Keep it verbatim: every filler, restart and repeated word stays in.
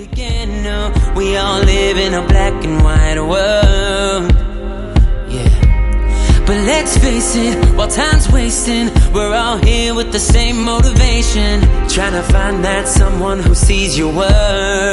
again. No, we all live in a black and white world. Yeah, but let's face it, while time's wasting, we're all here with the same motivation, trying to find that someone who sees your worth.